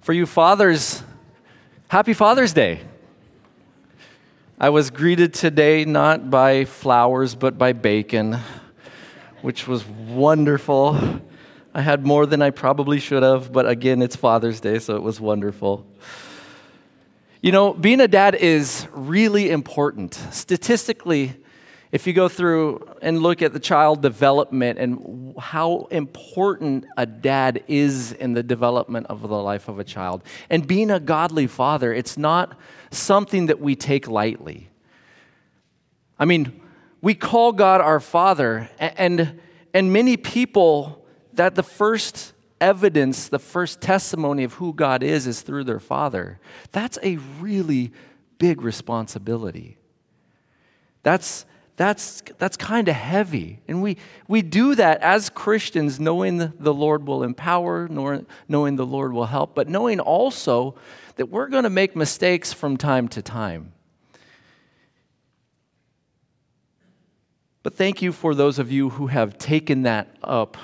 For you fathers, happy Father's Day. I was greeted today not by flowers, but by bacon, which was wonderful. I had more than I probably should have, but again, it's Father's Day, so it was wonderful. You know, being a dad is really important. Statistically, if you go through and look at the child development and how important a dad is in the development of the life of a child, and being a godly father, it's not something that we take lightly. I mean, we call God our Father, and many people, that the first evidence, the first testimony of who God is through their father. That's a really big responsibility. That's kind of heavy. And we do that as Christians, knowing the Lord will empower, knowing the Lord will help, but knowing also that we're going to make mistakes from time to time. But thank you for those of you who have taken that up,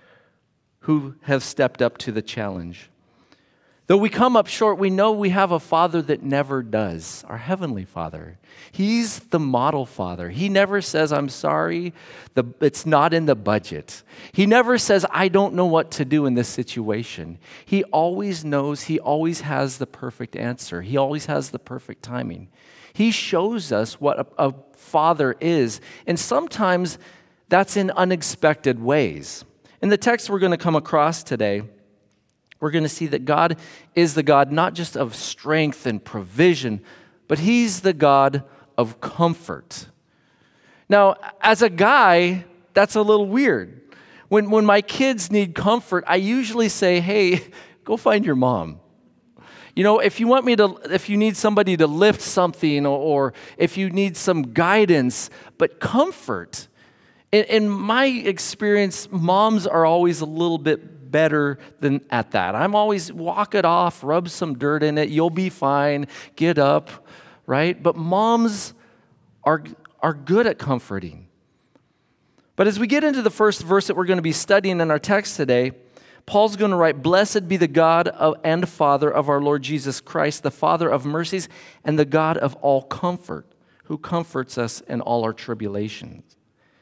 who have stepped up to the challenge. Though we come up short, we know we have a Father that never does, our Heavenly Father. He's the model Father. He never says, I'm sorry, it's not in the budget. He never says, I don't know what to do in this situation. He always knows, he always has the perfect answer. He always has the perfect timing. He shows us what a father is, and sometimes that's in unexpected ways. In the text we're going to come across today, we're going to see that God is the God not just of strength and provision, but He's the God of comfort. Now, as a guy, that's a little weird. When my kids need comfort, I usually say, hey, go find your mom. You know, if you need somebody to lift something or if you need some guidance, but comfort. In my experience, moms are always a little bit better than at that. I'm always walk it off, rub some dirt in it, you'll be fine, get up, right? But moms are good at comforting. But as we get into the first verse that we're going to be studying in our text today, Paul's going to write, Blessed be the God and Father of our Lord Jesus Christ, the Father of mercies and the God of all comfort, who comforts us in all our tribulations.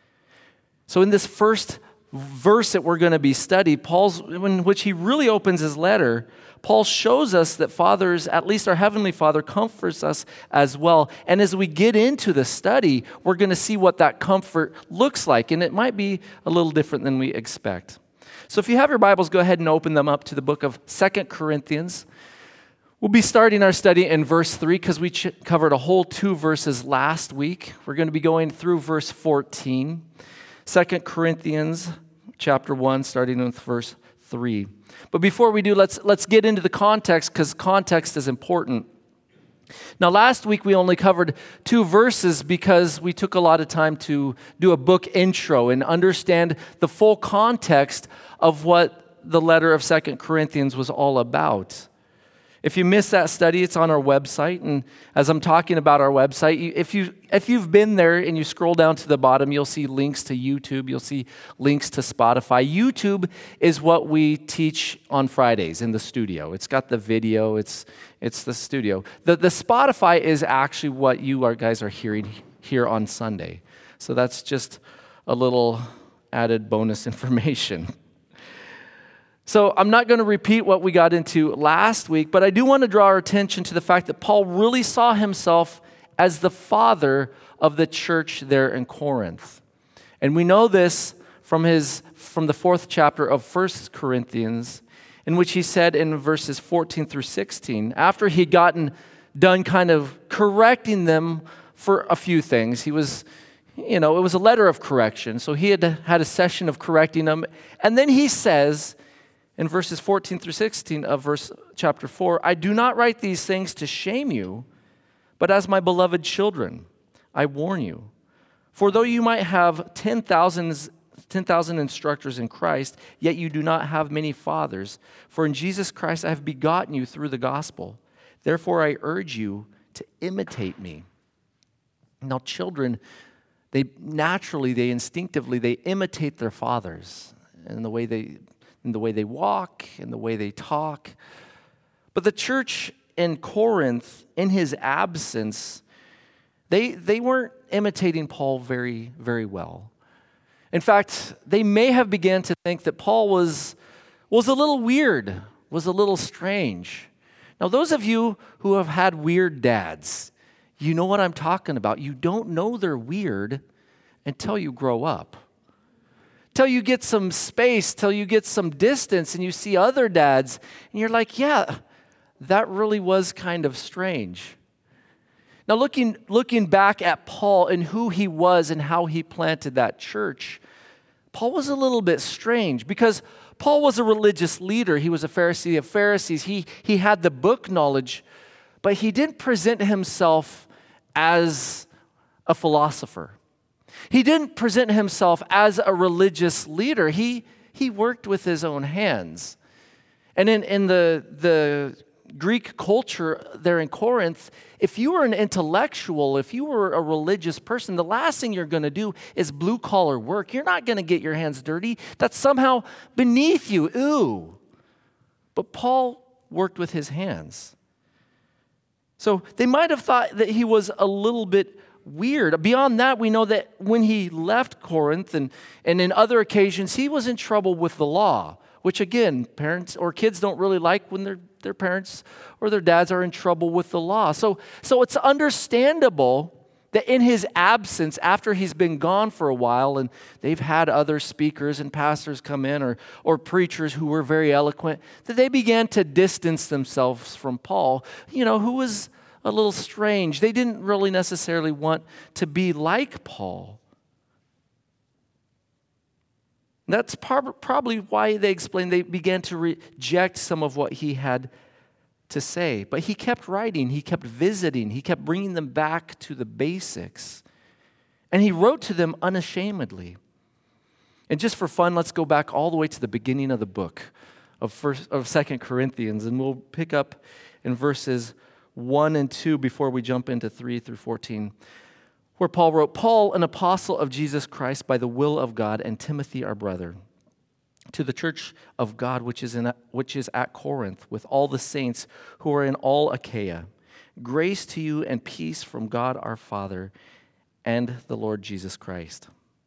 So in this first verse that we're going to be studying, in which he really opens his letter, Paul shows us that fathers, at least our Heavenly Father, comforts us as well. And as we get into the study, we're going to see what that comfort looks like. And it might be a little different than we expect. So if you have your Bibles, go ahead and open them up to the book of 2 Corinthians. We'll be starting our study in verse 3 because we covered a whole 2 verses last week. We're going to be going through verse 14. 2 Corinthians chapter 1, starting with verse 3. But before we do, let's get into the context, because context is important. Now, last week we only covered 2 verses because we took a lot of time to do a book intro and understand the full context of what the letter of 2 Corinthians was all about. If you missed that study, it's on our website. And as I'm talking about our website, if you've been there and you scroll down to the bottom, you'll see links to YouTube. You'll see links to Spotify. YouTube is what we teach on Fridays in the studio. It's got the video. It's the studio. The Spotify is actually what you guys are hearing here on Sunday. So that's just a little added bonus information. So I'm not going to repeat what we got into last week, but I do want to draw our attention to the fact that Paul really saw himself as the father of the church there in Corinth. And we know this from the 4th chapter of 1 Corinthians, in which he said in verses 14 through 16, after he'd gotten done kind of correcting them for a few things, it was a letter of correction. So he had a session of correcting them. And then he says, in verses 14 through 16 of chapter 4, I do not write these things to shame you, but as my beloved children, I warn you. For though you might have 10,000 instructors in Christ, yet you do not have many fathers. For in Jesus Christ I have begotten you through the gospel. Therefore I urge you to imitate me. Now children, they instinctively imitate their fathers in the way they walk, in the way they talk. But the church in Corinth, in his absence, they weren't imitating Paul very, very well. In fact, they may have begun to think that Paul was a little weird, was a little strange. Now, those of you who have had weird dads, you know what I'm talking about. You don't know they're weird until you grow up. Till you get some space, till you get some distance and you see other dads, and you're like, yeah, that really was kind of strange. Now, looking back at Paul and who he was and how he planted that church, Paul was a little bit strange because Paul was a religious leader. He was a Pharisee of Pharisees. He had the book knowledge, but he didn't present himself as a philosopher. He didn't present himself as a religious leader. He worked with his own hands. And in the Greek culture there in Corinth, if you were an intellectual, if you were a religious person, the last thing you're going to do is blue-collar work. You're not going to get your hands dirty. That's somehow beneath you. Ooh. But Paul worked with his hands. So they might have thought that he was a little bit weird. Beyond that, we know that when he left Corinth and in other occasions, he was in trouble with the law, which again, parents or kids don't really like when their parents or their dads are in trouble with the law. So it's understandable that in his absence, after he's been gone for a while and they've had other speakers and pastors come in or preachers who were very eloquent, that they began to distance themselves from Paul, who was a little strange. They didn't really necessarily want to be like Paul. That's probably why they began to reject some of what he had to say. But he kept writing, he kept visiting, he kept bringing them back to the basics. And he wrote to them unashamedly. And just for fun, let's go back all the way to the beginning of the book of 2 Corinthians, and we'll pick up in verses 1 and 2 before we jump into 3 through 14. Where Paul wrote, Paul, an apostle of Jesus Christ by the will of God, and Timothy, our brother, to the church of God which is at Corinth, with all the saints who are in all Achaia. Grace to you and peace from God our Father and the Lord Jesus Christ.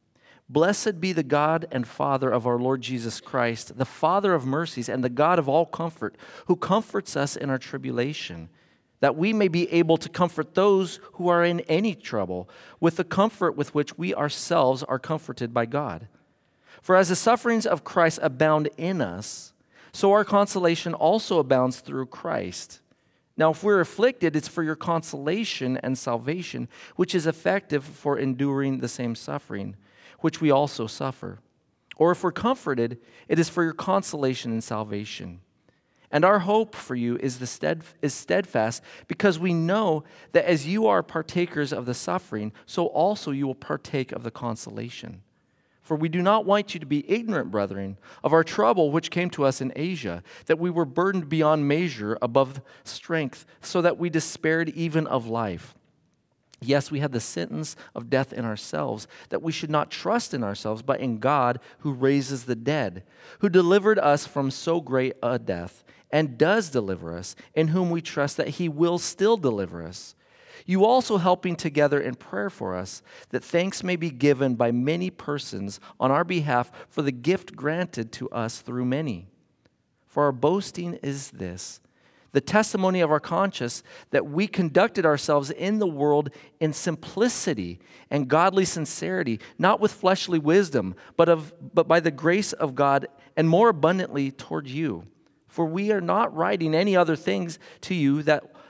Blessed be the God and Father of our Lord Jesus Christ, the Father of mercies and the God of all comfort, who comforts us in our tribulation, that we may be able to comfort those who are in any trouble with the comfort with which we ourselves are comforted by God. For as the sufferings of Christ abound in us, so our consolation also abounds through Christ. Now, if we're afflicted, it's for your consolation and salvation, which is effective for enduring the same suffering, which we also suffer. Or if we're comforted, it is for your consolation and salvation. And our hope for you is steadfast, because we know that as you are partakers of the suffering, so also you will partake of the consolation. For we do not want you to be ignorant, brethren, of our trouble which came to us in Asia, that we were burdened beyond measure above strength, so that we despaired even of life. Yes, we had the sentence of death in ourselves, that we should not trust in ourselves, but in God who raises the dead, who delivered us from so great a death, and does deliver us, in whom we trust that he will still deliver us. You also helping together in prayer for us, that thanks may be given by many persons on our behalf for the gift granted to us through many. For our boasting is this, the testimony of our conscience, that we conducted ourselves in the world in simplicity and godly sincerity, not with fleshly wisdom, but by the grace of God, and more abundantly toward you. For we are not writing any other things to you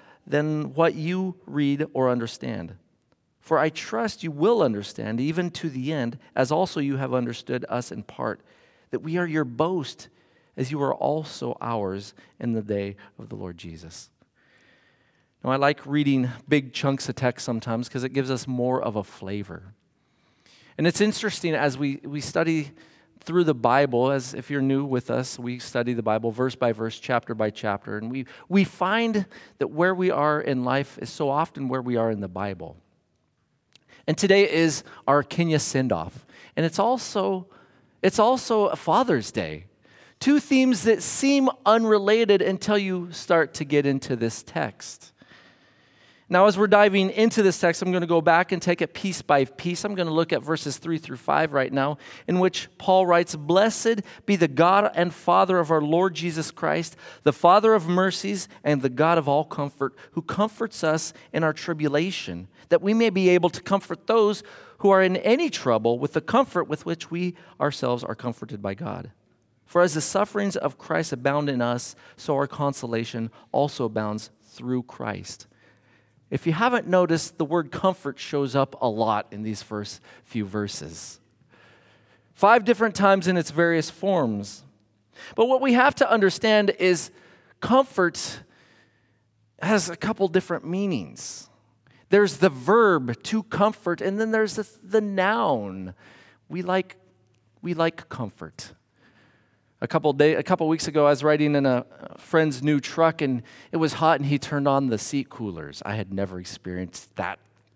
than what you read or understand. For I trust you will understand, even to the end, as also you have understood us in part, that we are your boast, as you are also ours in the day of the Lord Jesus. Now, I like reading big chunks of text sometimes because it gives us more of a flavor. And it's interesting as we study through the Bible, as if you're new with us, we study the Bible verse by verse, chapter by chapter, and we find that where we are in life is so often where we are in the Bible. And today is our Kenya send-off, and it's also a Father's Day. Two themes that seem unrelated until you start to get into this text. Now, as we're diving into this text, I'm going to go back and take it piece by piece. I'm going to look at verses 3 through 5 right now, in which Paul writes, "Blessed be the God and Father of our Lord Jesus Christ, the Father of mercies and the God of all comfort, who comforts us in our tribulation, that we may be able to comfort those who are in any trouble with the comfort with which we ourselves are comforted by God. For as the sufferings of Christ abound in us, so our consolation also abounds through Christ." If you haven't noticed, the word comfort shows up a lot in these first few verses. 5 different times in its various forms. But what we have to understand is comfort has a couple different meanings. There's the verb to comfort, and then there's the noun. We like comfort. A couple weeks ago, I was riding in a friend's new truck, and it was hot, and he turned on the seat coolers. I had never experienced that.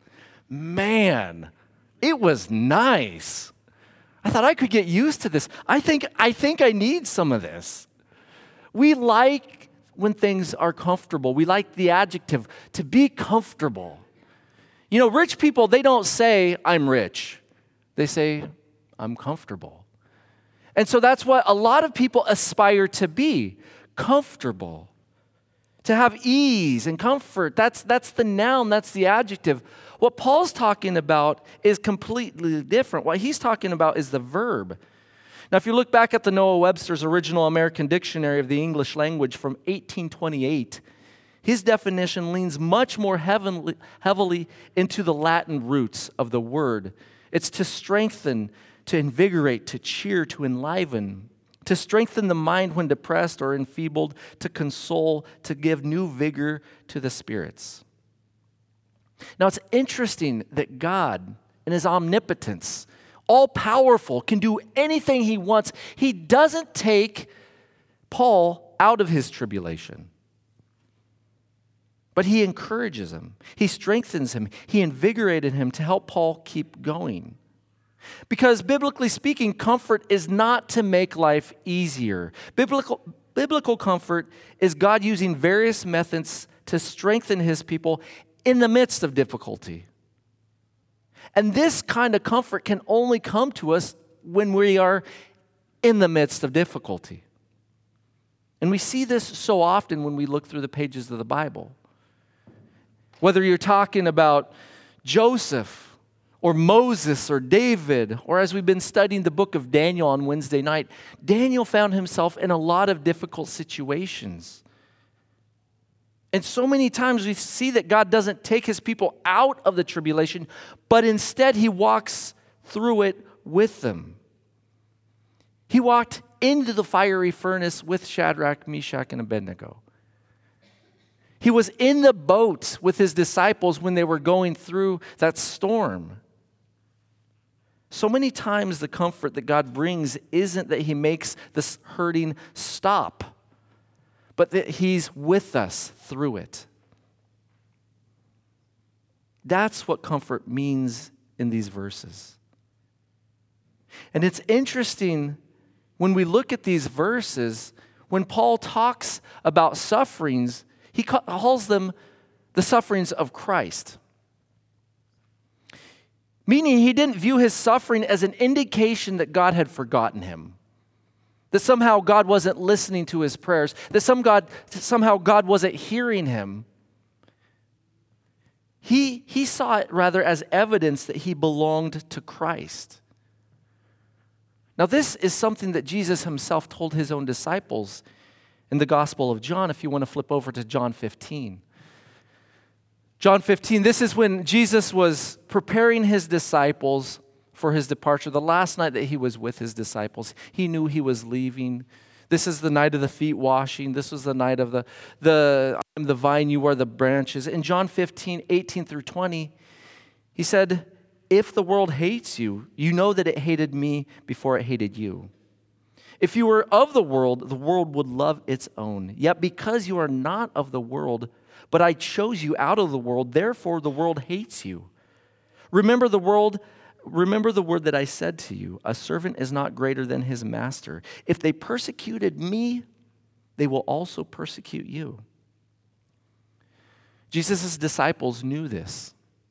Man, it was nice. I thought I could get used to this. I think I need some of this. We like when things are comfortable. We like the adjective, to be comfortable. You know, rich people, they don't say, "I'm rich." They say, "I'm comfortable." And so that's what a lot of people aspire to be, comfortable, to have ease and comfort. That's the noun, that's the adjective. What Paul's talking about is completely different. What he's talking about is the verb. Now, if you look back at the Noah Webster's original American Dictionary of the English language from 1828, his definition leans much more heavily into the Latin roots of the word. It's to strengthen, to invigorate, to cheer, to enliven, to strengthen the mind when depressed or enfeebled, to console, to give new vigor to the spirits. Now, it's interesting that God, in his omnipotence, all-powerful, can do anything he wants. He doesn't take Paul out of his tribulation, but he encourages him. He strengthens him. He invigorated him to help Paul keep going. Because biblically speaking, comfort is not to make life easier. Biblical comfort is God using various methods to strengthen his people in the midst of difficulty. And this kind of comfort can only come to us when we are in the midst of difficulty. And we see this so often when we look through the pages of the Bible. Whether you're talking about Joseph, or Moses, or David, or as we've been studying the book of Daniel on Wednesday night, Daniel found himself in a lot of difficult situations. And so many times we see that God doesn't take his people out of the tribulation, but instead he walks through it with them. He walked into the fiery furnace with Shadrach, Meshach, and Abednego. He was in the boat with his disciples when they were going through that storm. So many times the comfort that God brings isn't that he makes this hurting stop, but that he's with us through it. That's what comfort means in these verses. And it's interesting when we look at these verses, when Paul talks about sufferings, he calls them the sufferings of Christ. Meaning he didn't view his suffering as an indication that God had forgotten him. That somehow God wasn't listening to his prayers. That somehow God wasn't hearing him. He saw it rather as evidence that he belonged to Christ. Now this is something that Jesus himself told his own disciples in the Gospel of John, if you want to flip over to John 15. John 15, this is when Jesus was preparing his disciples for his departure. The last night that he was with his disciples, he knew he was leaving. This is the night of the feet washing. This was the night of the I'm the vine, you are the branches. In John 15, 18 through 20, he said, "If the world hates you, you know that it hated me before it hated you. If you were of the world would love its own. Yet because you are not of the world, but I chose you out of the world, therefore the world hates you. Remember remember the word that I said to you, a servant is not greater than his master. If they persecuted me, they will also persecute you. Jesus' disciples knew this.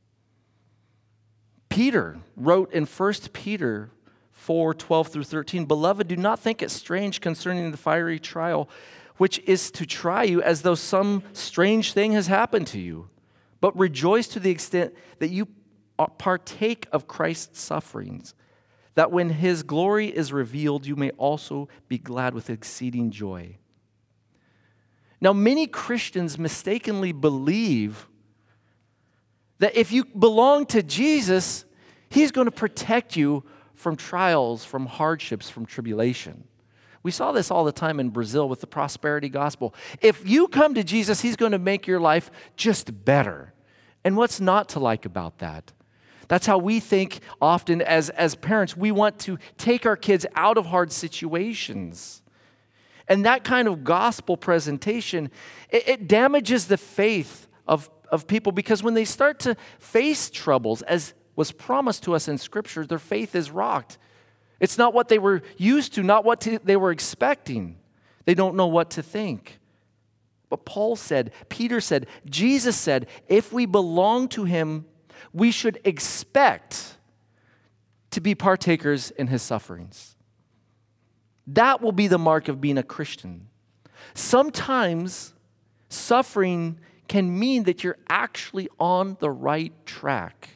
Peter wrote in 1 Peter 4:12 through 13, "Beloved, do not think it strange concerning the fiery trial, which is to try you as though some strange thing has happened to you. But rejoice to the extent that you partake of Christ's sufferings, that when his glory is revealed, you may also be glad with exceeding joy." Now, many Christians mistakenly believe that if you belong to Jesus, he's going to protect you from trials, from hardships, from tribulation. We saw this all the time in Brazil with the prosperity gospel. If you come to Jesus, he's going to make your life just better. And what's not to like about that? That's how we think often as parents. We want to take our kids out of hard situations. And that kind of gospel presentation, it damages the faith of people, because when they start to face troubles, as was promised to us in Scripture, their faith is rocked. It's not what they were used to, not what they were expecting. They don't know what to think. But Paul said, Peter said, Jesus said, if we belong to him, we should expect to be partakers in his sufferings. That will be the mark of being a Christian. Sometimes suffering can mean that you're actually on the right track.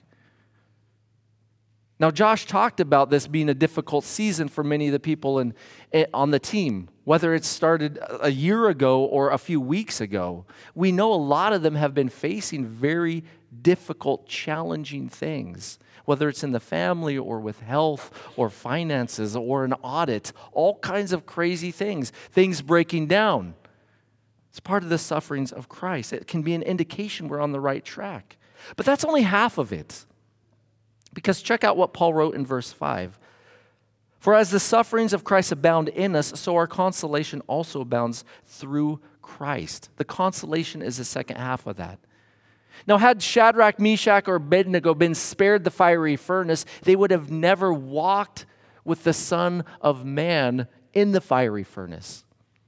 Now, Josh talked about this being a difficult season for many of the people on the team, whether it started a year ago or a few weeks ago. We know a lot of them have been facing very difficult, challenging things, whether it's in the family or with health or finances or an audit, all kinds of crazy things breaking down. It's part of the sufferings of Christ. It can be an indication we're on the right track. But that's only half of it. Because check out what Paul wrote in verse 5. "For as the sufferings of Christ abound in us, so our consolation also abounds through Christ." The consolation is the second half of that. Now, had Shadrach, Meshach, or Abednego been spared the fiery furnace, they would have never walked with the Son of Man in the fiery furnace.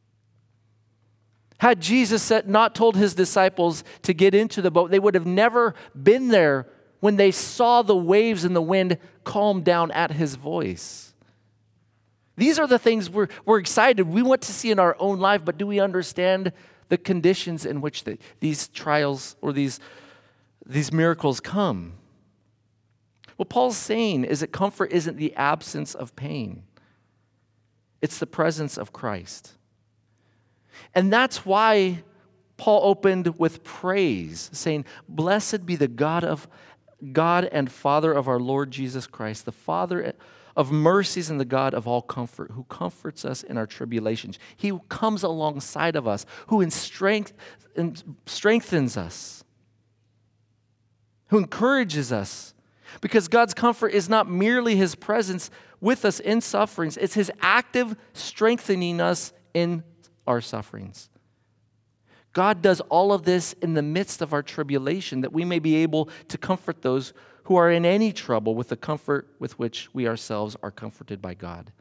Had Jesus not told his disciples to get into the boat, they would have never been there when they saw the waves and the wind calm down at his voice. These are the things we're excited. We want to see in our own life, but do we understand the conditions in which these trials or these miracles come? What Paul's saying is that comfort isn't the absence of pain. It's the presence of Christ. And that's why Paul opened with praise, saying, "Blessed be the God and Father of our Lord Jesus Christ, the Father of mercies and the God of all comfort, who comforts us in our tribulations." He comes alongside of us, who strengthens us, who encourages us. Because God's comfort is not merely his presence with us in sufferings, it's his active strengthening us in our sufferings. God does all of this in the midst of our tribulation, that we may be able to comfort those who are in any trouble with the comfort with which we ourselves are comforted by God.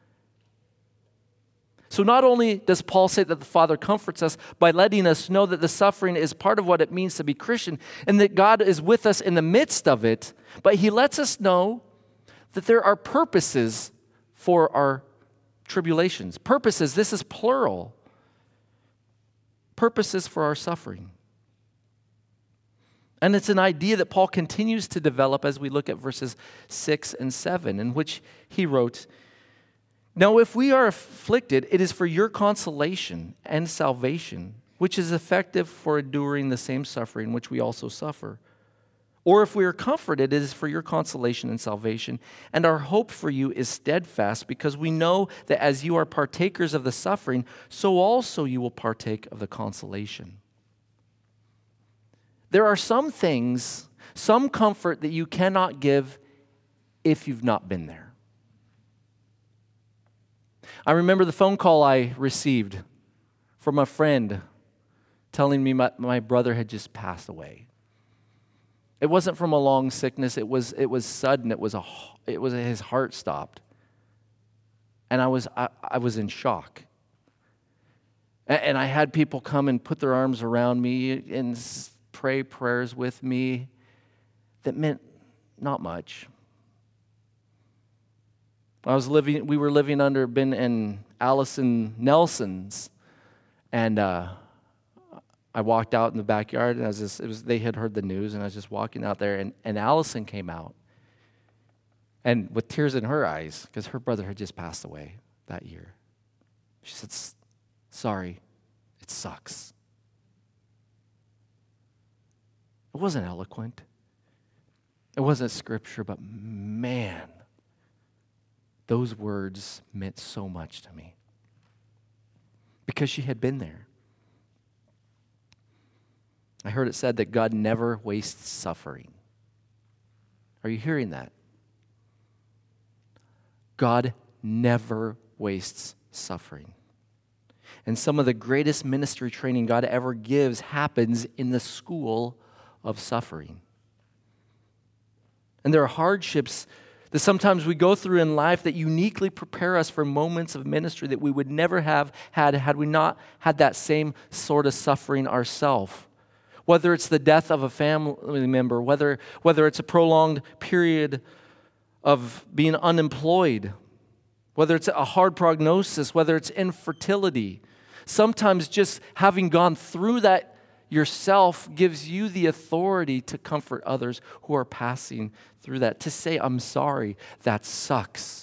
So not only does Paul say that the Father comforts us by letting us know that the suffering is part of what it means to be Christian and that God is with us in the midst of it, but he lets us know that there are purposes for our tribulations. Purposes, this is plural. Purposes for our suffering. And it's an idea that Paul continues to develop as we look at verses 6 and 7, in which he wrote, "Now if we are afflicted, it is for your consolation and salvation, which is effective for enduring the same suffering which we also suffer. Or if we are comforted, it is for your consolation and salvation. And our hope for you is steadfast, because we know that as you are partakers of the suffering, so also you will partake of the consolation." There are some things, some comfort that you cannot give if you've not been there. I remember the phone call I received from a friend telling me my brother had just passed away. It wasn't from a long sickness. It was sudden. It was his heart stopped. And I was in shock. And I had people come and put their arms around me and pray prayers with me that meant not much. We were living under Ben and Allison Nelson's, and I walked out in the backyard, and they had heard the news, and I was just walking out there, and Allison came out, and with tears in her eyes, because her brother had just passed away that year. She said, "Sorry, it sucks." It wasn't eloquent. It wasn't scripture, but man, those words meant so much to me because she had been there. I heard it said that God never wastes suffering. Are you hearing that? God never wastes suffering. And some of the greatest ministry training God ever gives happens in the school of suffering. And there are hardships that sometimes we go through in life that uniquely prepare us for moments of ministry that we would never have had we not had that same sort of suffering ourselves. Whether it's the death of a family member, whether it's a prolonged period of being unemployed, whether it's a hard prognosis, whether it's infertility. Sometimes just having gone through that yourself gives you the authority to comfort others who are passing through that, to say, "I'm sorry, that sucks."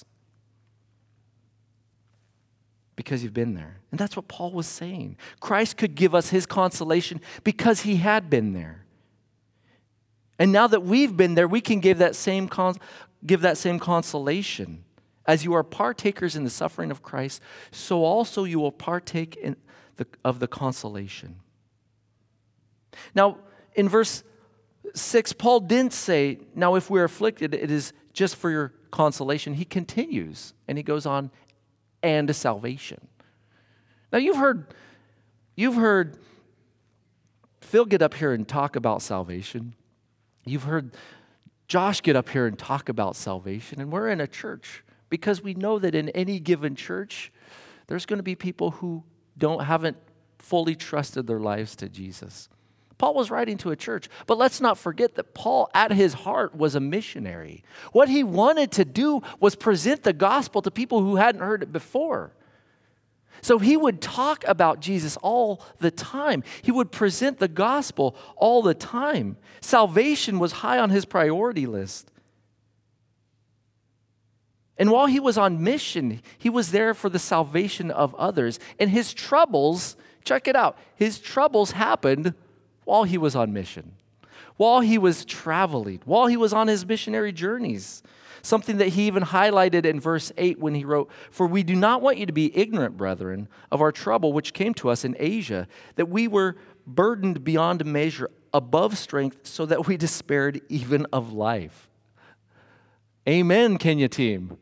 Because you've been there. And that's what Paul was saying. Christ could give us his consolation because he had been there. And now that we've been there, we can give that same consolation. As you are partakers in the suffering of Christ, so also you will partake of the consolation. Now, in verse 6, Paul didn't say, "Now if we're afflicted, it is just for your consolation." He continues, and he goes on, "and salvation." Now you've heard Phil get up here and talk about salvation. You've heard Josh get up here and talk about salvation, and we're in a church because we know that in any given church, there's going to be people who haven't fully trusted their lives to Jesus. Paul was writing to a church, but let's not forget that Paul, at his heart, was a missionary. What he wanted to do was present the gospel to people who hadn't heard it before. So he would talk about Jesus all the time. He would present the gospel all the time. Salvation was high on his priority list. And while he was on mission, he was there for the salvation of others. And his troubles, check it out, his troubles happened while he was on mission, while he was traveling, while he was on his missionary journeys. Something that he even highlighted in verse 8 when he wrote, "For we do not want you to be ignorant, brethren, of our trouble which came to us in Asia, that we were burdened beyond measure, above strength, so that we despaired even of life." Amen, Kenya team.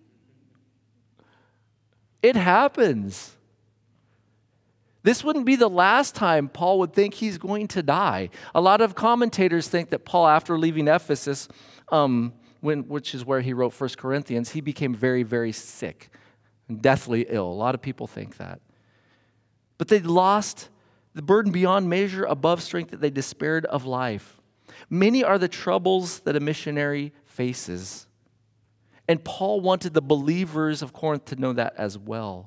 It happens. This wouldn't be the last time Paul would think he's going to die. A lot of commentators think that Paul, after leaving Ephesus, which is where he wrote 1 Corinthians, he became very, very sick and deathly ill. A lot of people think that. But they lost the burden beyond measure, above strength, that they despaired of life. Many are the troubles that a missionary faces. And Paul wanted the believers of Corinth to know that as well.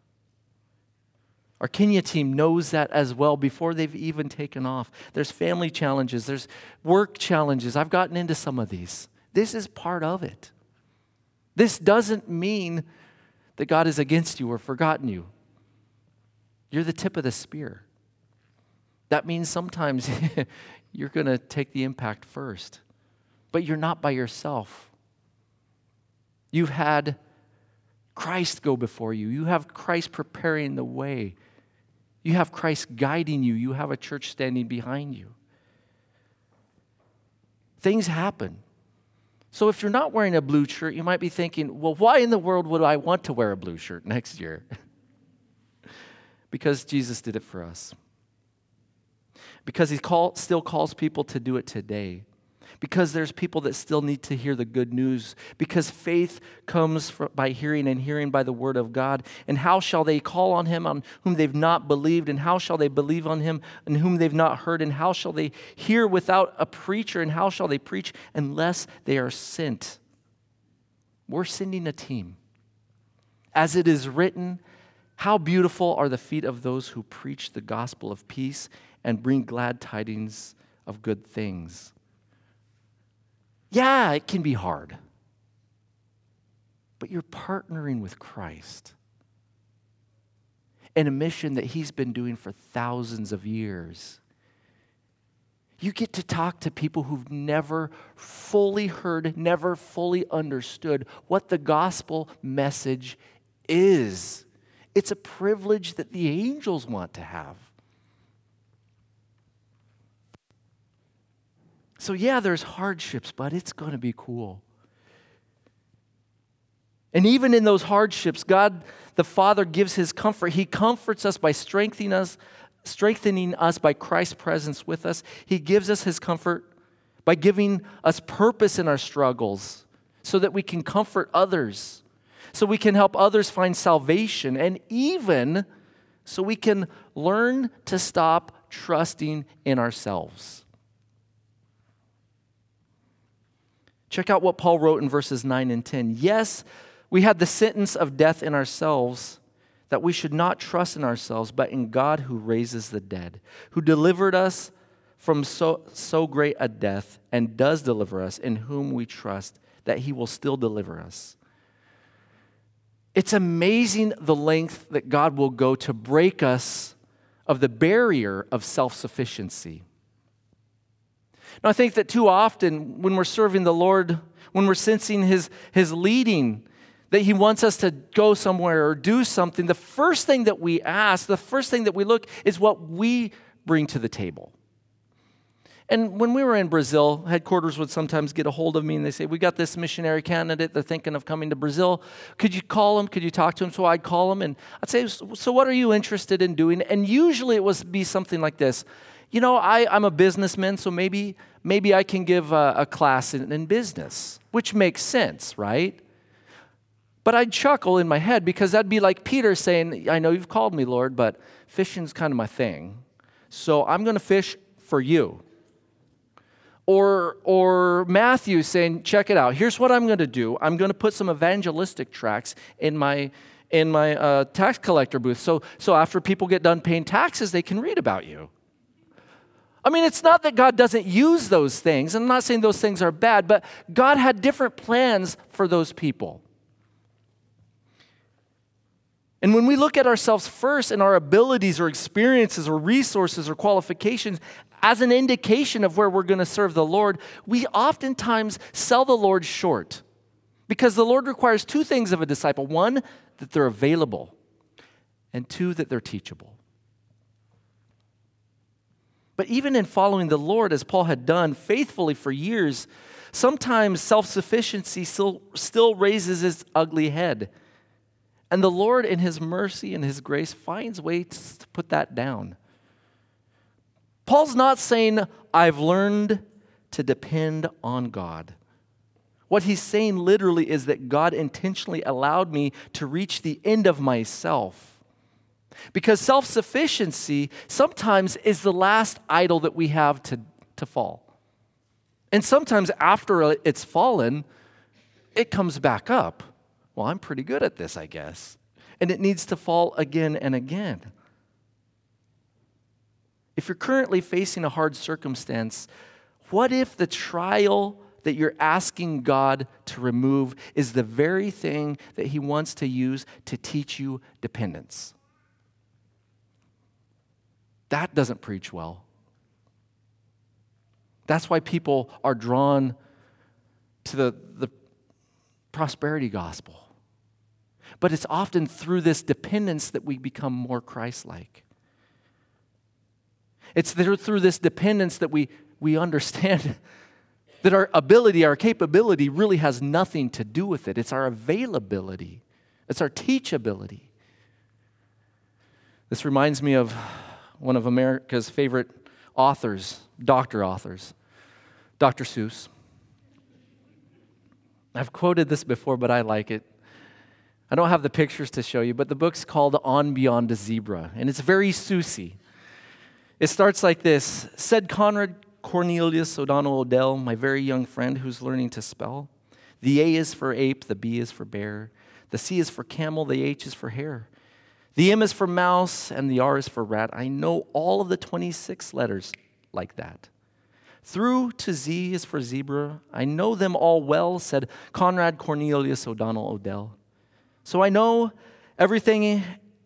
Our Kenya team knows that as well before they've even taken off. There's family challenges. There's work challenges. I've gotten into some of these. This is part of it. This doesn't mean that God is against you or forgotten you. You're the tip of the spear. That means sometimes you're going to take the impact first. But you're not by yourself. You've had Christ go before you. You have Christ preparing the way. You have Christ guiding you. You have a church standing behind you. Things happen. So if you're not wearing a blue shirt, you might be thinking, well, why in the world would I want to wear a blue shirt next year? Because Jesus did it for us. Because he still calls people to do it today. because there's people that still need to hear the good news, because faith comes by hearing and hearing by the word of God. And how shall they call on him on whom they've not believed? And how shall they believe on him in whom they've not heard? And how shall they hear without a preacher? And how shall they preach unless they are sent? We're sending a team. As it is written, how beautiful are the feet of those who preach the gospel of peace and bring glad tidings of good things. Yeah, it can be hard. But you're partnering with Christ in a mission that he's been doing for thousands of years. You get to talk to people who've never fully heard, never fully understood what the gospel message is. It's a privilege that the angels want to have. So yeah, there's hardships, but it's going to be cool. And even in those hardships, God the Father gives his comfort. He comforts us by strengthening us by Christ's presence with us. He gives us his comfort by giving us purpose in our struggles so that we can comfort others, so we can help others find salvation, and even so we can learn to stop trusting in ourselves. Check out what Paul wrote in verses 9 and 10. Yes, we had the sentence of death in ourselves, that we should not trust in ourselves, but in God who raises the dead, who delivered us from so great a death and does deliver us, in whom we trust that he will still deliver us. It's amazing the length that God will go to break us of the barrier of self-sufficiency. Now, I think that too often when we're serving the Lord, when we're sensing his leading, that he wants us to go somewhere or do something, the first thing that we ask, the first thing that we look is what we bring to the table. And when we were in Brazil, headquarters would sometimes get a hold of me and they say, we got this missionary candidate, they're thinking of coming to Brazil. Could you call him? Could you talk to him? So I'd call him and I'd say, so what are you interested in doing? And usually it would be something like this. You know, I'm a businessman, so maybe I can give a class in business, which makes sense, right? But I'd chuckle in my head because that'd be like Peter saying, I know you've called me, Lord, but fishing's kind of my thing. So I'm going to fish for you. Or Matthew saying, check it out. Here's what I'm going to do. I'm going to put some evangelistic tracts in my tax collector booth. So after people get done paying taxes, they can read about you. I mean, it's not that God doesn't use those things. I'm not saying those things are bad, but God had different plans for those people. And when we look at ourselves first and our abilities or experiences or resources or qualifications as an indication of where we're going to serve the Lord, we oftentimes sell the Lord short. Because the Lord requires two things of a disciple. One, that they're available. And two, that they're teachable. But even in following the Lord, as Paul had done faithfully for years, sometimes self-sufficiency still raises its ugly head. And the Lord, in his mercy and his grace, finds ways to put that down. Paul's not saying, I've learned to depend on God. What he's saying literally is that God intentionally allowed me to reach the end of myself. Because self-sufficiency sometimes is the last idol that we have to fall. And sometimes after it's fallen, it comes back up. Well, I'm pretty good at this, I guess. And it needs to fall again and again. If you're currently facing a hard circumstance, what if the trial that you're asking God to remove is the very thing that he wants to use to teach you dependence? That doesn't preach well. That's why people are drawn to the prosperity gospel. But it's often through this dependence that we become more Christ-like. It's through this dependence that we understand that our ability, our capability really has nothing to do with it. It's our availability. It's our teachability. This reminds me of one of America's favorite authors, doctor authors. Dr. Seuss. I've quoted this before, but I like it. I don't have the pictures to show you, but the book's called On Beyond a Zebra, and it's very Seussy. It starts like this. Said Conrad Cornelius O'Donnell Odell, my very young friend who's learning to spell. The A is for ape, the B is for bear. The C is for camel, the H is for hare. The M is for mouse, and the R is for rat. I know all of the 26 letters like that. Through to Z is for zebra. I know them all well, said Conrad Cornelius O'Donnell Odell. So I know everything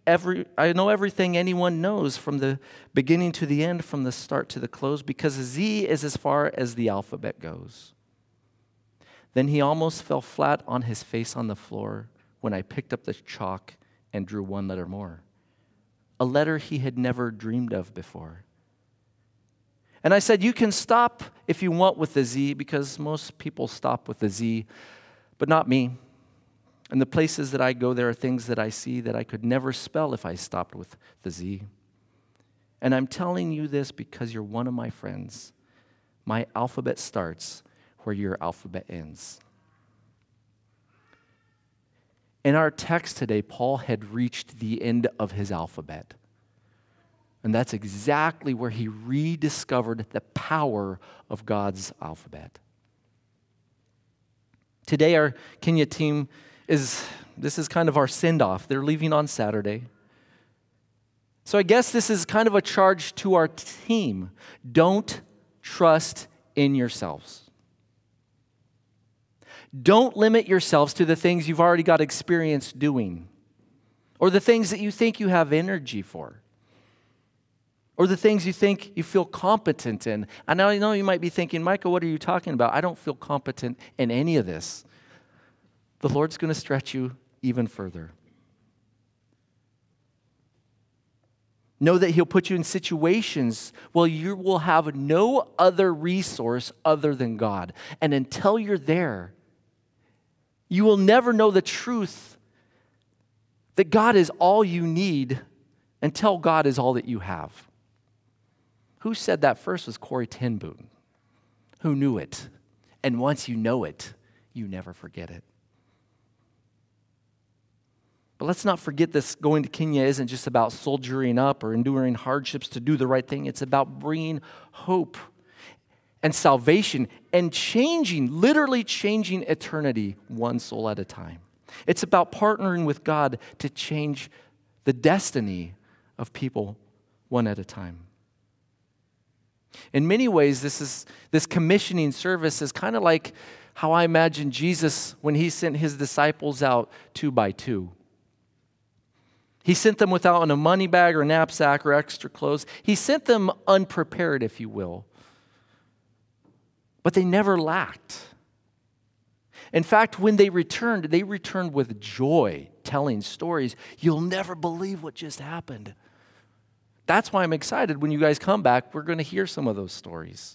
anyone knows from the beginning to the end, from the start to the close, because Z is as far as the alphabet goes. Then he almost fell flat on his face on the floor when I picked up the chalk and drew one letter more, a letter he had never dreamed of before. And I said, you can stop if you want with the Z, because most people stop with the Z, but not me. And the places that I go, there are things that I see that I could never spell if I stopped with the Z. And I'm telling you this because you're one of my friends. My alphabet starts where your alphabet ends. In our text today, Paul had reached the end of his alphabet. And that's exactly where he rediscovered the power of God's alphabet. Today, our Kenya team this is kind of our send-off. They're leaving on Saturday. So I guess this is kind of a charge to our team. Don't trust in yourselves. Don't limit yourselves to the things you've already got experience doing, or the things that you think you have energy for, or the things you think you feel competent in. And I know you might be thinking, Micah, what are you talking about? I don't feel competent in any of this. The Lord's going to stretch you even further. Know that He'll put you in situations where you will have no other resource other than God. And until you're there, you will never know the truth that God is all you need until God is all that you have. Who said that first was Corrie ten Boom, who knew it. And once you know it, you never forget it. But let's not forget this going to Kenya isn't just about soldiering up or enduring hardships to do the right thing. It's about bringing hope and salvation and literally changing eternity one soul at a time. It's about partnering with God to change the destiny of people one at a time. In many ways, this commissioning service is kind of like how I imagine Jesus when He sent His disciples out 2 by 2. He sent them without a money bag or knapsack or extra clothes. He sent them unprepared, if you will. But they never lacked. In fact, when they returned with joy, telling stories. You'll never believe what just happened. That's why I'm excited when you guys come back. We're going to hear some of those stories.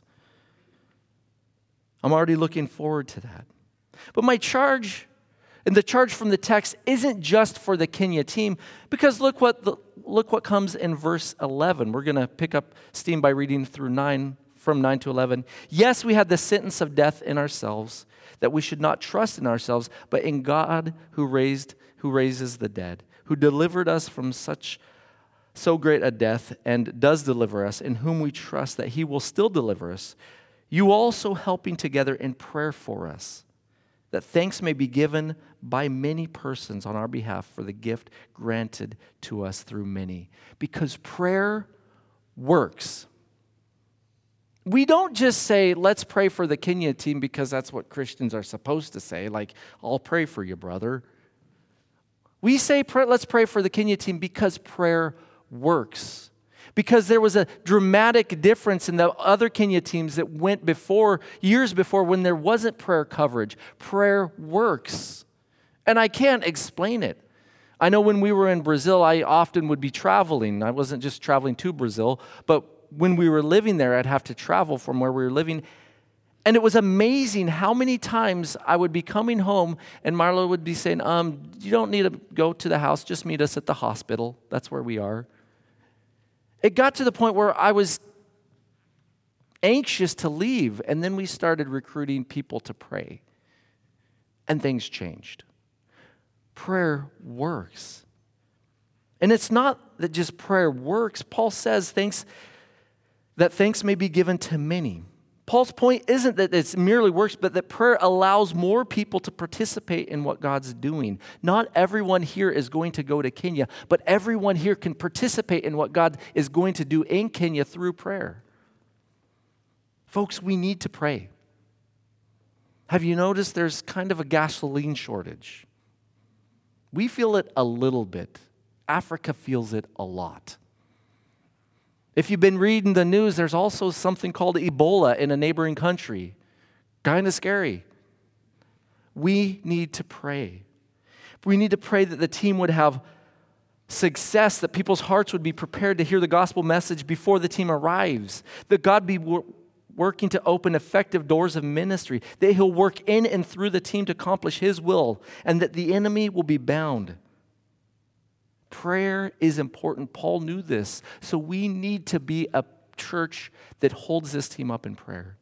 I'm already looking forward to that. But my charge, and the charge from the text, isn't just for the Kenya team, because look what comes in verse 11. We're going to pick up steam by reading through from 9 to 11. Yes, we had the sentence of death in ourselves, that we should not trust in ourselves, but in God who raises the dead, who delivered us from so great a death and does deliver us, in whom we trust that He will still deliver us. You also helping together in prayer for us, that thanks may be given by many persons on our behalf for the gift granted to us through many. Because prayer works. We don't just say, let's pray for the Kenya team because that's what Christians are supposed to say, like, I'll pray for you, brother. We say, let's pray for the Kenya team because prayer works. Because there was a dramatic difference in the other Kenya teams that went years before, when there wasn't prayer coverage. Prayer works. And I can't explain it. I know when we were in Brazil, I often would be traveling. I wasn't just traveling to Brazil, but when we were living there, I'd have to travel from where we were living. And it was amazing how many times I would be coming home and Marla would be saying, you don't need to go to the house, just meet us at the hospital. That's where we are. It got to the point where I was anxious to leave. And then we started recruiting people to pray. And things changed. Prayer works. And it's not that just prayer works. Paul says that thanks may be given to many. Paul's point isn't that it merely works, but that prayer allows more people to participate in what God's doing. Not everyone here is going to go to Kenya, but everyone here can participate in what God is going to do in Kenya through prayer. Folks, we need to pray. Have you noticed there's kind of a gasoline shortage? We feel it a little bit. Africa feels it a lot. If you've been reading the news, there's also something called Ebola in a neighboring country. Kind of scary. We need to pray. We need to pray that the team would have success, that people's hearts would be prepared to hear the gospel message before the team arrives, that God be working to open effective doors of ministry, that He'll work in and through the team to accomplish His will, and that the enemy will be bound. Prayer is important. Paul knew this. So we need to be a church that holds this team up in prayer.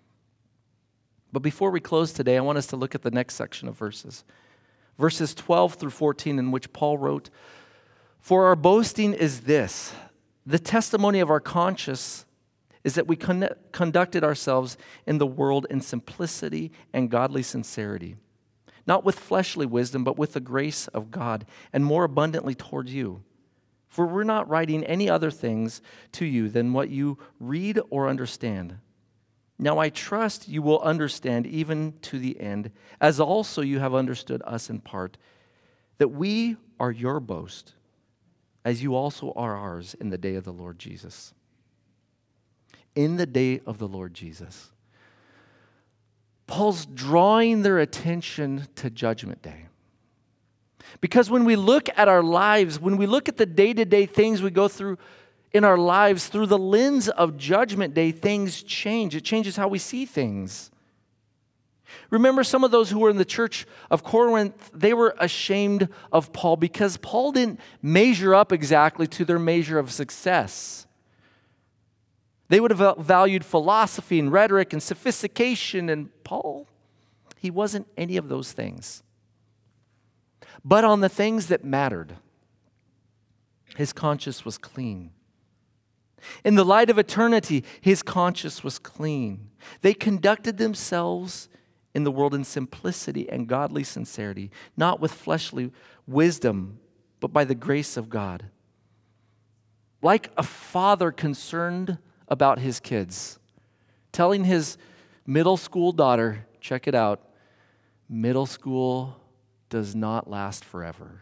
But before we close today, I want us to look at the next section of verses. Verses 12 through 14, in which Paul wrote, "For our boasting is this, the testimony of our conscience is that we conducted ourselves in the world in simplicity and godly sincerity, not with fleshly wisdom, but with the grace of God, and more abundantly toward you. For we're not writing any other things to you than what you read or understand. Now I trust you will understand even to the end, as also you have understood us in part, that we are your boast, as you also are ours in the day of the Lord Jesus." In the day of the Lord Jesus. Paul's drawing their attention to Judgment Day. Because when we look at our lives, when we look at the day-to-day things we go through in our lives through the lens of Judgment Day, things change. It changes how we see things. Remember some of those who were in the church of Corinth, they were ashamed of Paul because Paul didn't measure up exactly to their measure of success. They would have valued philosophy and rhetoric and sophistication, and Paul, he wasn't any of those things. But on the things that mattered, his conscience was clean. In the light of eternity, his conscience was clean. They conducted themselves in the world in simplicity and godly sincerity, not with fleshly wisdom, but by the grace of God. Like a father concerned about his kids, telling his middle school daughter, check it out, middle school does not last forever.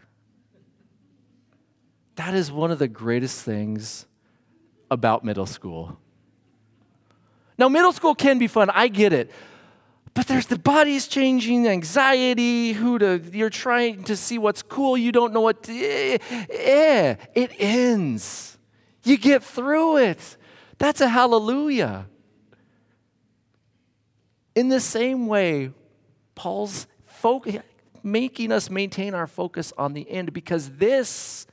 That is one of the greatest things about middle school. Now, middle school can be fun, I get it. But there's the body's changing, anxiety, you're trying to see what's cool, you don't know what, it ends. You get through it. That's a hallelujah. In the same way, Paul's making us maintain our focus on the end, because this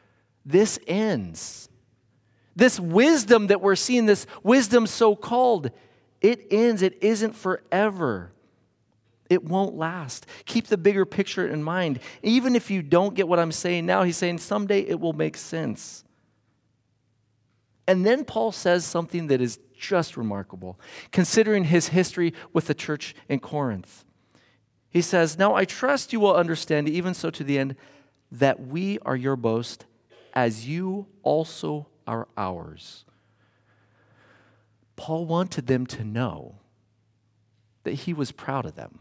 ends. This wisdom that we're seeing, this wisdom so-called, it ends. It isn't forever. It won't last. Keep the bigger picture in mind. Even if you don't get what I'm saying now, he's saying someday it will make sense. And then Paul says something that is just remarkable, considering his history with the church in Corinth. He says, "Now I trust you will understand, even so to the end, that we are your boast, as you also are ours." Paul wanted them to know that he was proud of them.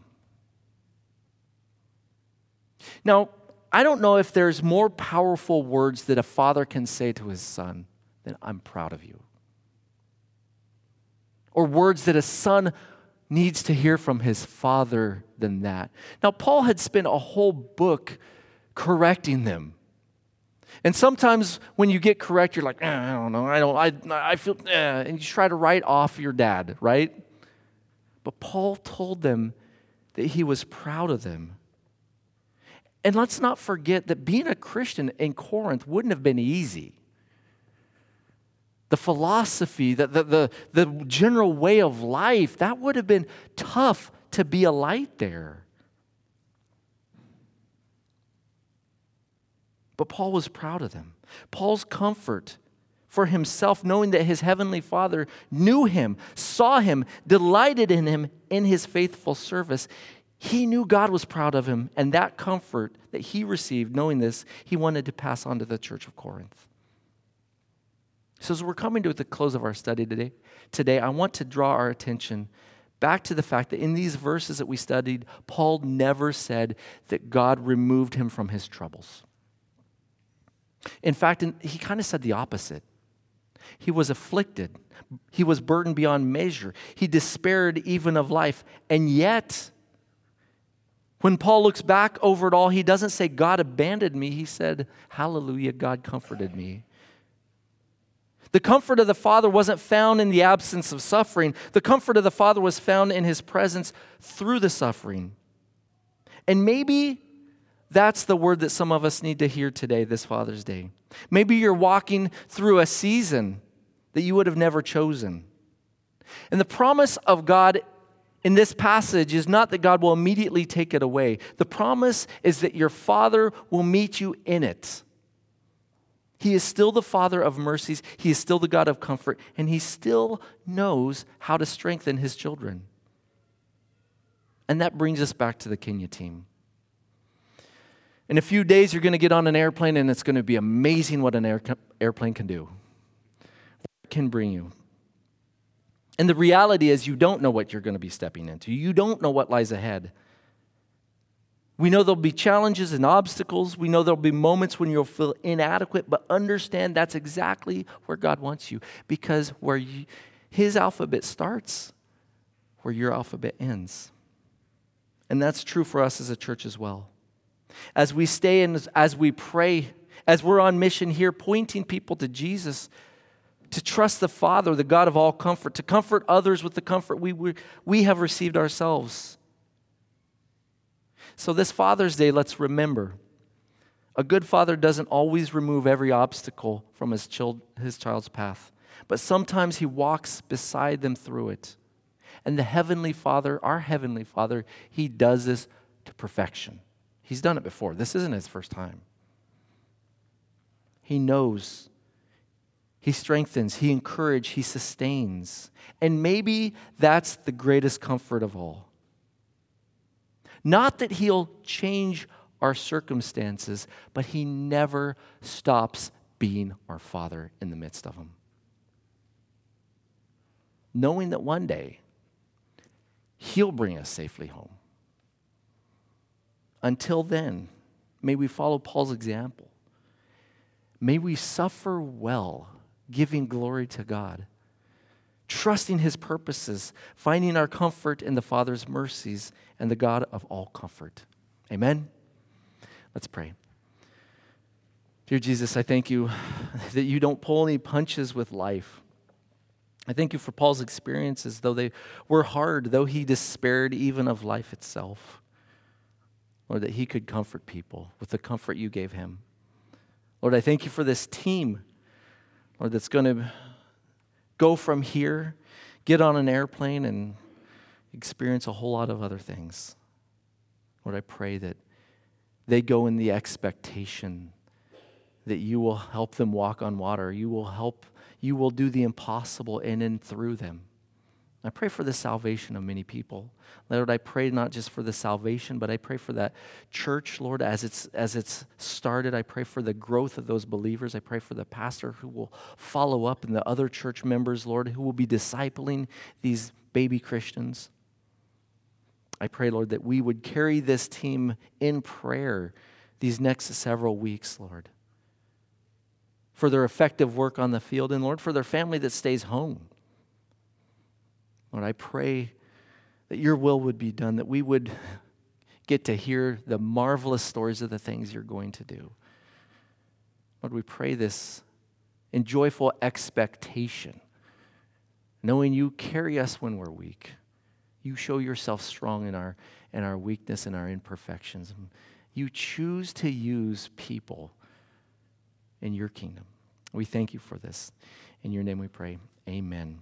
Now, I don't know if there's more powerful words that a father can say to his son than "I'm proud of you." Or words that a son needs to hear from his father than that. Now, Paul had spent a whole book correcting them. And sometimes when you get correct, you're like, I don't know, I feel, and you try to write off your dad, right? But Paul told them that he was proud of them. And let's not forget that being a Christian in Corinth wouldn't have been easy. the philosophy, the general way of life, that would have been tough to be a light there. But Paul was proud of them. Paul's comfort for himself, knowing that his heavenly Father knew him, saw him, delighted in him in his faithful service. He knew God was proud of him, and that comfort that he received, knowing this, he wanted to pass on to the church of Corinth. So as we're coming to the close of our study today, I want to draw our attention back to the fact that in these verses that we studied, Paul never said that God removed him from his troubles. In fact, he kind of said the opposite. He was afflicted. He was burdened beyond measure. He despaired even of life. And yet, when Paul looks back over it all, he doesn't say, God abandoned me. He said, hallelujah, God comforted me. The comfort of the Father wasn't found in the absence of suffering. The comfort of the Father was found in his presence through the suffering. And maybe that's the word that some of us need to hear today, this Father's Day. Maybe you're walking through a season that you would have never chosen. And the promise of God in this passage is not that God will immediately take it away. The promise is that your Father will meet you in it. He is still the Father of mercies. He is still the God of comfort. And He still knows how to strengthen His children. And that brings us back to the Kenya team. In a few days, you're going to get on an airplane, and it's going to be amazing what an airplane can do. What it can bring you. And the reality is you don't know what you're going to be stepping into. You don't know what lies ahead. We know there'll be challenges and obstacles. We know there'll be moments when you'll feel inadequate, but understand that's exactly where God wants you. Because where His alphabet starts, where your alphabet ends. And that's true for us as a church as well. As we stay and as we pray, as we're on mission here, pointing people to Jesus, to trust the Father, the God of all comfort, to comfort others with the comfort we have received ourselves. So this Father's Day, let's remember, a good father doesn't always remove every obstacle from his child's path, but sometimes he walks beside them through it. And the Heavenly Father, our Heavenly Father, He does this to perfection. He's done it before. This isn't His first time. He knows. He strengthens. He encourages. He sustains. And maybe that's the greatest comfort of all. Not that He'll change our circumstances, but He never stops being our Father in the midst of them. Knowing that one day He'll bring us safely home. Until then, may we follow Paul's example. May we suffer well, giving glory to God, trusting His purposes, finding our comfort in the Father's mercies and the God of all comfort. Amen? Let's pray. Dear Jesus, I thank You that You don't pull any punches with life. I thank You for Paul's experiences, though they were hard, though he despaired even of life itself. Lord, that he could comfort people with the comfort You gave him. Lord, I thank You for this team, Lord, that's going to go from here, get on an airplane, and experience a whole lot of other things. Lord, I pray that they go in the expectation that You will help them walk on water. You will do the impossible in and through them. I pray for the salvation of many people. Lord, I pray not just for the salvation, but I pray for that church, Lord, as it's started. I pray for the growth of those believers. I pray for the pastor who will follow up and the other church members, Lord, who will be discipling these baby Christians. I pray, Lord, that we would carry this team in prayer these next several weeks, Lord, for their effective work on the field and, Lord, for their family that stays home. Lord, I pray that Your will would be done, that we would get to hear the marvelous stories of the things You're going to do. Lord, we pray this in joyful expectation, knowing You carry us when we're weak. You show Yourself strong in our weakness and our imperfections. You choose to use people in Your kingdom. We thank you for this. In your name we pray. Amen.